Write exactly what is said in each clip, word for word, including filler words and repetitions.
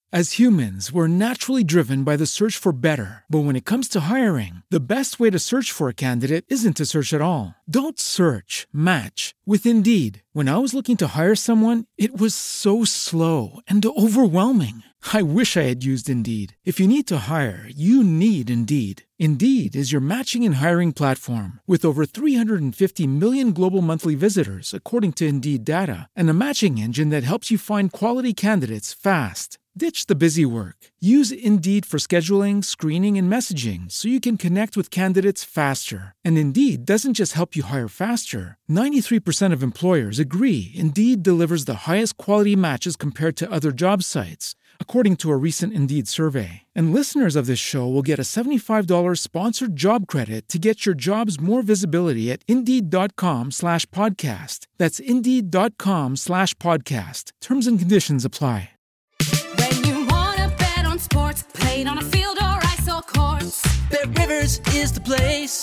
As humans, we're naturally driven by the search for better. But when it comes to hiring, the best way to search for a candidate isn't to search at all. Don't search, match with Indeed. When I was looking to hire someone, it was so slow and overwhelming. I wish I had used Indeed. If you need to hire, you need Indeed. Indeed is your matching and hiring platform with over three hundred fifty million global monthly visitors, according to Indeed data, and a matching engine that helps you find quality candidates fast. Ditch the busy work. Use Indeed for scheduling, screening, and messaging so you can connect with candidates faster. And Indeed doesn't just help you hire faster. ninety-three percent of employers agree Indeed delivers the highest quality matches compared to other job sites, according to a recent Indeed survey. And listeners of this show will get a seventy-five dollars sponsored job credit to get your jobs more visibility at Indeed.com slash podcast. That's Indeed.com slash podcast. Terms and conditions apply. When you wanna bet on sports, played on a field or ice or courts, Bet Rivers is the place.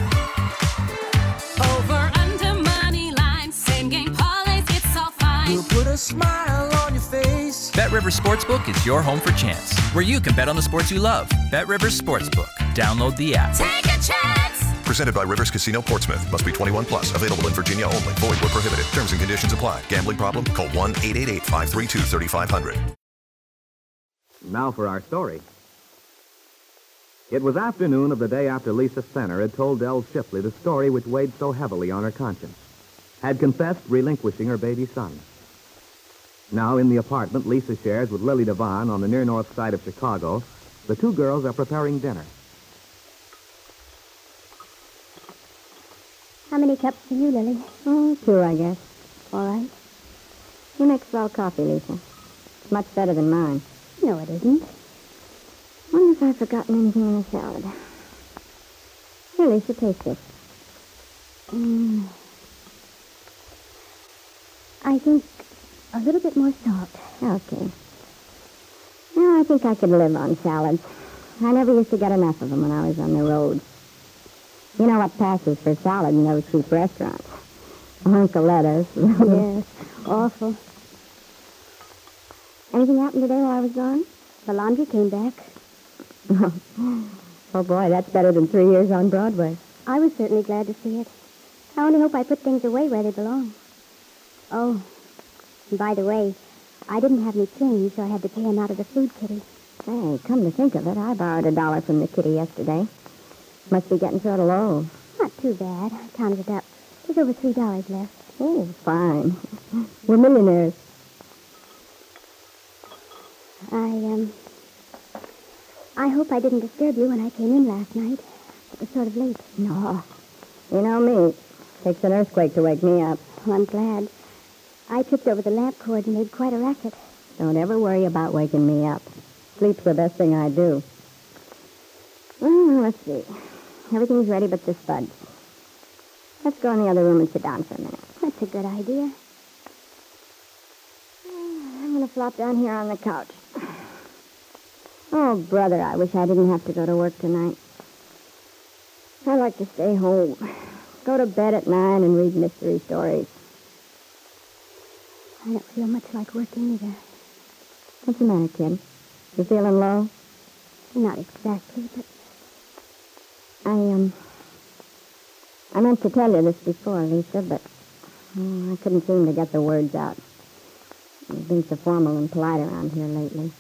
over, under, money line, same game parlays, it's all fine. We'll put a smile on your face. BetRivers Sportsbook is your home for chance, where you can bet on the sports you love. BetRivers Sportsbook. Download the app. Take a chance. Presented by Rivers Casino Portsmouth. Must be twenty-one plus. Available in Virginia only. Void where prohibited. Terms and conditions apply. Gambling problem? Call one eight eight eight, five three two, three five zero zero. Now for our story. It was afternoon of the day after Lisa Fenner had told Del Shipley the story which weighed so heavily on her conscience. Had confessed relinquishing her baby son. Now in the apartment Lisa shares with Lily Devon on the near north side of Chicago, the two girls are preparing dinner. How many cups for you, Lily? Oh, two, I guess. All right. You make swell coffee, Lisa. It's much better than mine. No, it isn't. Wonder if I've forgotten anything in the salad. Here, Lisa, taste this. Mm. I think a little bit more salt. Okay. No, I think I could live on salads. I never used to get enough of them when I was on the road. You know what passes for salad in those cheap restaurants? A hunk of lettuce. Yes, awful. Anything happened today while I was gone? The laundry came back. Oh, boy, that's better than three years on Broadway. I was certainly glad to see it. I only hope I put things away where they belong. Oh, and by the way, I didn't have any change, so I had to pay him out of the food kitty. Hey, come to think of it, I borrowed a dollar from the kitty yesterday. Must be getting sort of low. Not too bad. I counted it up. There's over three dollars left. Oh, fine. We're millionaires. I, um... I hope I didn't disturb you when I came in last night. It was sort of late. No. You know me. Takes an earthquake to wake me up. Well, I'm glad. I tripped over the lamp cord and made quite a racket. Don't ever worry about waking me up. Sleep's the best thing I do. Well, let's see. Everything's ready but the spuds. Let's go in the other room and sit down for a minute. That's a good idea. I'm going to flop down here on the couch. Oh, brother, I wish I didn't have to go to work tonight. I like to stay home. Go to bed at nine and read mystery stories. I don't feel much like working either. What's the matter, kid? You feeling low? Not exactly, but... I, um... I meant to tell you this before, Lisa, but oh, I couldn't seem to get the words out. I've been so formal and polite around here lately.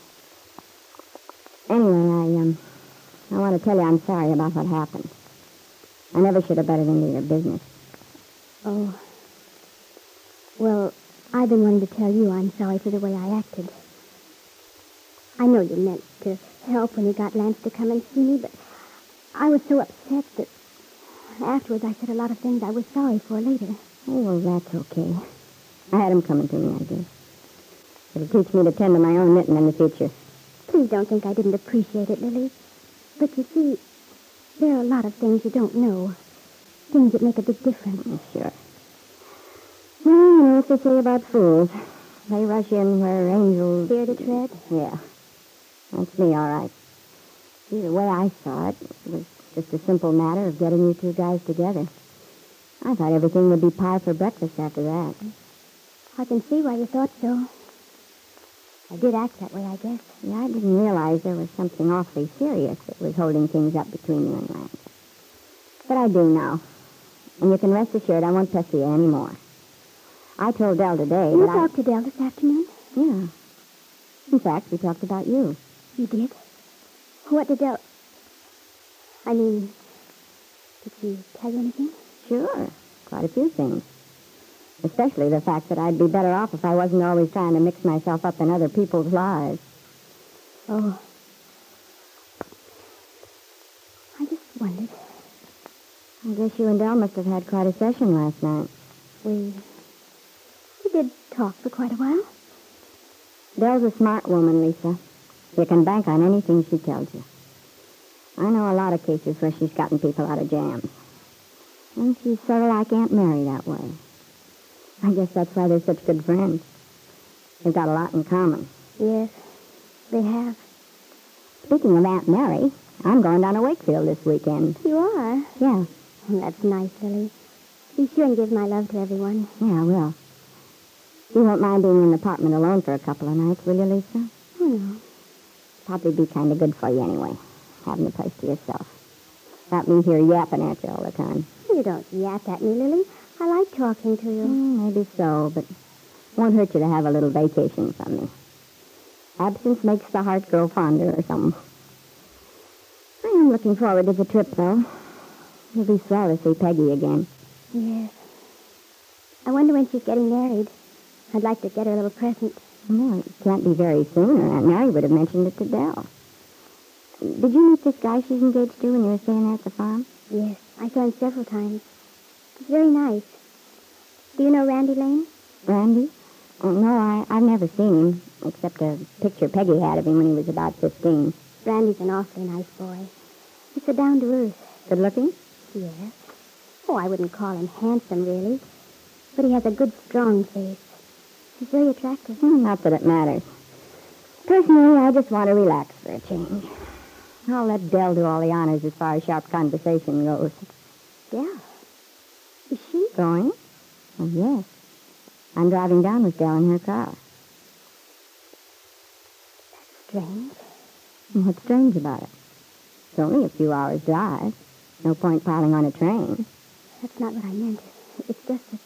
Anyway, I, um... I want to tell you I'm sorry about what happened. I never should have butted into your business. Oh. Well, I've been wanting to tell you I'm sorry for the way I acted. I know you meant to help when you got Lance to come and see me, but I was so upset that afterwards I said a lot of things I was sorry for later. Oh, well, that's okay. I had him coming to me, I guess. It'll teach me to tend to my own knitting in the future. Please don't think I didn't appreciate it, Lily. But you see, there are a lot of things you don't know. Things that make a big difference. Oh, sure. Well, you know what they say about fools. They rush in where angels... Fear to tread? Yeah. That's me, all right. See, the way I saw it, it was just a simple matter of getting you two guys together. I thought everything would be pie for breakfast after that. I can see why you thought so. I did act that way, I guess. Yeah, I didn't realize there was something awfully serious that was holding things up between you and Lance. But I do now. And you can rest assured I won't pester you anymore. I told Dell today You that I... talked to Dell this afternoon? Yeah. In fact, we talked about you. You did? What did Dell... I mean, did she tell you anything? Sure. Quite a few things. Especially the fact that I'd be better off if I wasn't always trying to mix myself up in other people's lives. Oh. I just wondered. I guess you and Dell must have had quite a session last night. We... We did talk for quite a while. Dell's a smart woman, Lisa. You can bank on anything she tells you. I know a lot of cases where she's gotten people out of jams. And she's sort of like Aunt Mary that way. I guess that's why they're such good friends. They've got a lot in common. Yes, they have. Speaking of Aunt Mary, I'm going down to Wakefield this weekend. You are? Yeah. Oh, that's nice, Lily. Be sure and give my love to everyone. Yeah, I will. You won't mind being in the apartment alone for a couple of nights, will you, Lisa? Oh, no. Probably be kind of good for you anyway, having the place to yourself. Not me here yapping at you all the time. You don't yap at me, Lily. I like talking to you. Mm, maybe so, but it won't hurt you to have a little vacation from me. Absence makes the heart grow fonder or something. I am looking forward to the trip, though. It'll be swell to see Peggy again. Yes. I wonder when she's getting married. I'd like to get her a little present. No, it can't be very soon, or Aunt Mary would have mentioned it to Dell. Did you meet this guy she's engaged to when you were staying there at the farm? Yes, I saw him several times. He's very nice. Do you know Randy Lane? Randy? Oh, no, I, I've never seen him, except a picture Peggy had of him when he was about fifteen. Randy's an awfully nice boy. He's so down to earth. Good looking? Yes. Oh, I wouldn't call him handsome, really. But he has a good, strong face. He's very attractive. Hmm, not that it matters. Personally, I just want to relax for a change. I'll let Dell do all the honors as far as sharp conversation goes. Dell? Is she? Going? Oh, yes. I'm driving down with Dell in her car. That's strange. What's strange about it? It's only a few hours' drive. No point piling on a train. That's not what I meant. It's just that...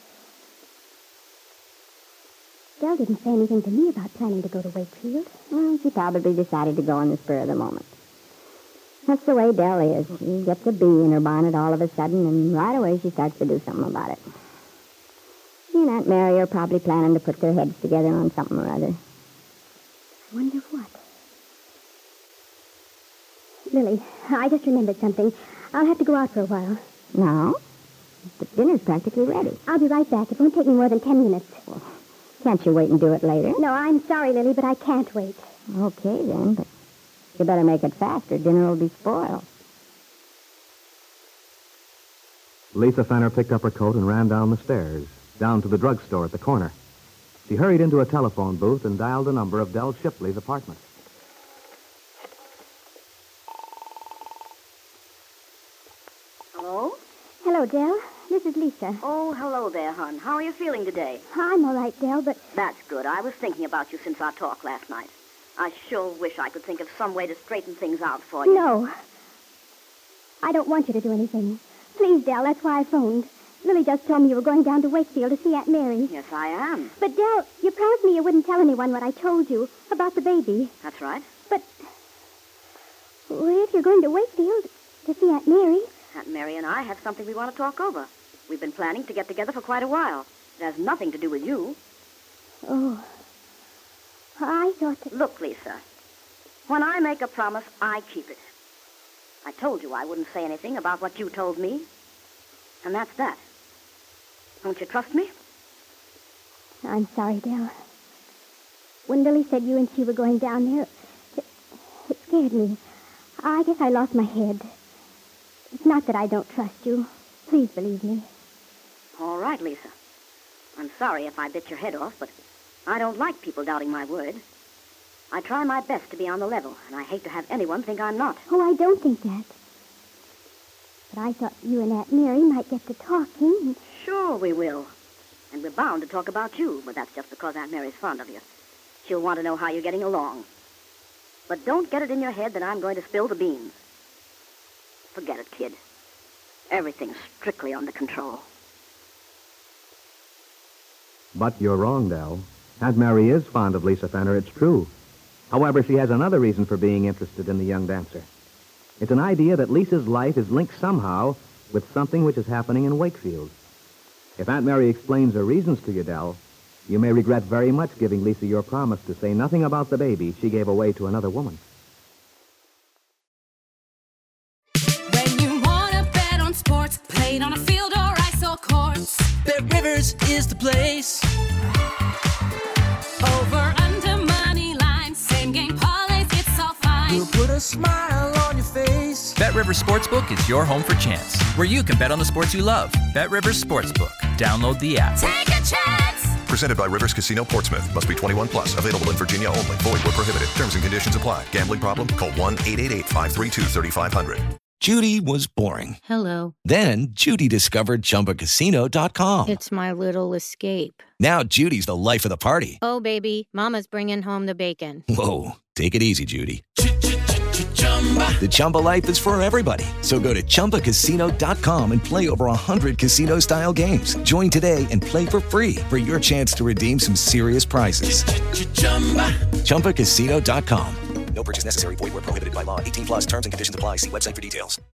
Dell didn't say anything to me about planning to go to Wakefield. Well, she probably decided to go on the spur of the moment. That's the way Dell is. She gets a bee in her bonnet all of a sudden, and right away she starts to do something about it. She and Aunt Mary are probably planning to put their heads together on something or other. I wonder what. Lily, I just remembered something. I'll have to go out for a while. No? The dinner's practically ready. I'll be right back. It won't take me more than ten minutes. Well, can't you wait and do it later? No, I'm sorry, Lily, but I can't wait. Okay, then, but you better make it fast or dinner will be spoiled. Lisa Fenner picked up her coat and ran down the stairs, down to the drugstore at the corner. She hurried into a telephone booth and dialed the number of Del Shipley's apartment. Hello? Hello, Dell. This is Lisa. Oh, hello there, hon. How are you feeling today? I'm all right, Dell, but... That's good. I was thinking about you since our talk last night. I sure wish I could think of some way to straighten things out for you. No. I don't want you to do anything. Please, Dell, that's why I phoned. Lily just told me you were going down to Wakefield to see Aunt Mary. Yes, I am. But, Dell, you promised me you wouldn't tell anyone what I told you about the baby. That's right. But, well, if you're going to Wakefield to see Aunt Mary... Aunt Mary and I have something we want to talk over. We've been planning to get together for quite a while. It has nothing to do with you. Oh, I thought that... Look, Lisa, when I make a promise, I keep it. I told you I wouldn't say anything about what you told me. And that's that. Don't you trust me? I'm sorry, Dell. When Lily said you and she were going down there, it, it scared me. I guess I lost my head. It's not that I don't trust you. Please believe me. All right, Lisa. I'm sorry if I bit your head off, but I don't like people doubting my word. I try my best to be on the level, and I hate to have anyone think I'm not. Oh, I don't think that. But I thought you and Aunt Mary might get to talking. Sure we will. And we're bound to talk about you, but that's just because Aunt Mary's fond of you. She'll want to know how you're getting along. But don't get it in your head that I'm going to spill the beans. Forget it, kid. Everything's strictly under control. But you're wrong, Dell. Aunt Mary is fond of Lisa Fenner, it's true. However, she has another reason for being interested in the young dancer. It's an idea that Lisa's life is linked somehow with something which is happening in Wakefield. If Aunt Mary explains her reasons to you, Dell, you may regret very much giving Lisa your promise to say nothing about the baby she gave away to another woman. When you want to bet on sports, played on a field or ice or courts. Bet Rivers is the place. Over, under, money line, same game parlays, it's all fine. We'll put a smile on your face. BetRivers Sportsbook is your home for chance, where you can bet on the sports you love. BetRivers Sportsbook. Download the app. Take a chance. Presented by Rivers Casino Portsmouth. Must be twenty-one plus. Available in Virginia only. Void where prohibited. Terms and conditions apply. Gambling problem? Call one eight eight eight, five three two, three five zero zero. Judy was boring. Hello. Then Judy discovered Chumba Casino dot com. It's my little escape. Now Judy's the life of the party. Oh, baby, mama's bringing home the bacon. Whoa, take it easy, Judy. The Chumba life is for everybody. So go to Chumba Casino dot com and play over one hundred casino-style games. Join today and play for free for your chance to redeem some serious prizes. Chumba Casino dot com. No purchase necessary. Void where prohibited by law. eighteen plus terms and conditions apply. See website for details.